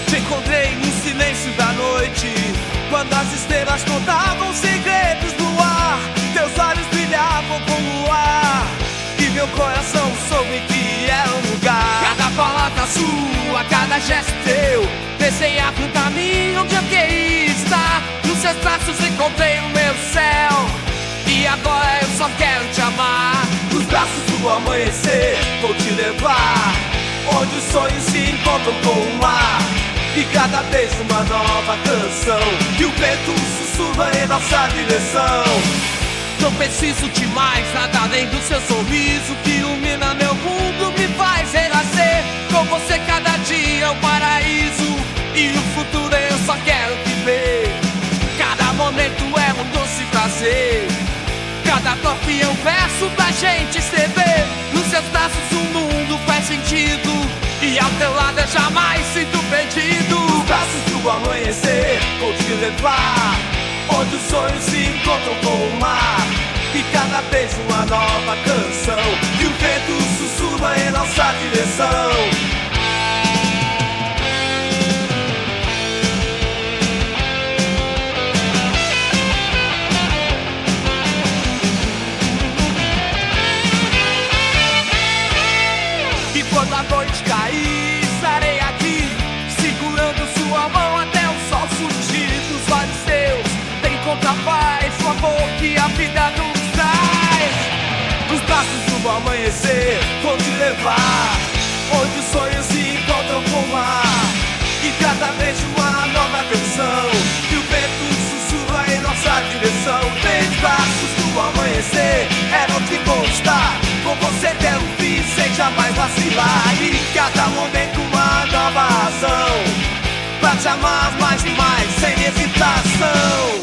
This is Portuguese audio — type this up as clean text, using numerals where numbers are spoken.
Te encontrei no silêncio da noite, quando as estrelas contavam segredos no ar. Teus olhos brilhavam como o ar, e meu coração soube que era um lugar. Cada palavra sua, cada gesto teu, desenhava um caminho onde eu queria estar. Nos seus braços encontrei o meu céu, e agora eu só quero te amar. Nos braços do amanhecer vou te levar, onde os sonhos se encontram com o mar. E cada vez uma nova canção, que o vento sussurra em nossa direção. Não preciso de mais nada além do seu sorriso, que ilumina meu mundo, me faz renascer. Com você cada dia é um paraíso, e o futuro eu só quero viver. Cada momento é um doce prazer, cada toque é um verso pra gente escrever. Nos seus braços o mundo faz sentido, e ao teu lado eu jamais sinto perdido. Nos braços do amanhecer vou te levar, onde os sonhos se encontram com o mar. E cada vez uma nova canção, que o vento sussurra em nossa direção. E quando a noite cair, estarei aqui, segurando sua mão até o sol surgir. Dos olhos teus tem encontra paz, o amor que a vida nos traz. Nos braços do amanhecer vou te levar, onde os sonhos se encontram com o mar. E cada vez uma nova canção, que o vento sussurra em nossa direção. Três braços do amanhecer eram te conquistar, com você até o fim sem jamais vacilar. E cada momento uma nova razão, pra te amar mais e mais sem hesitação.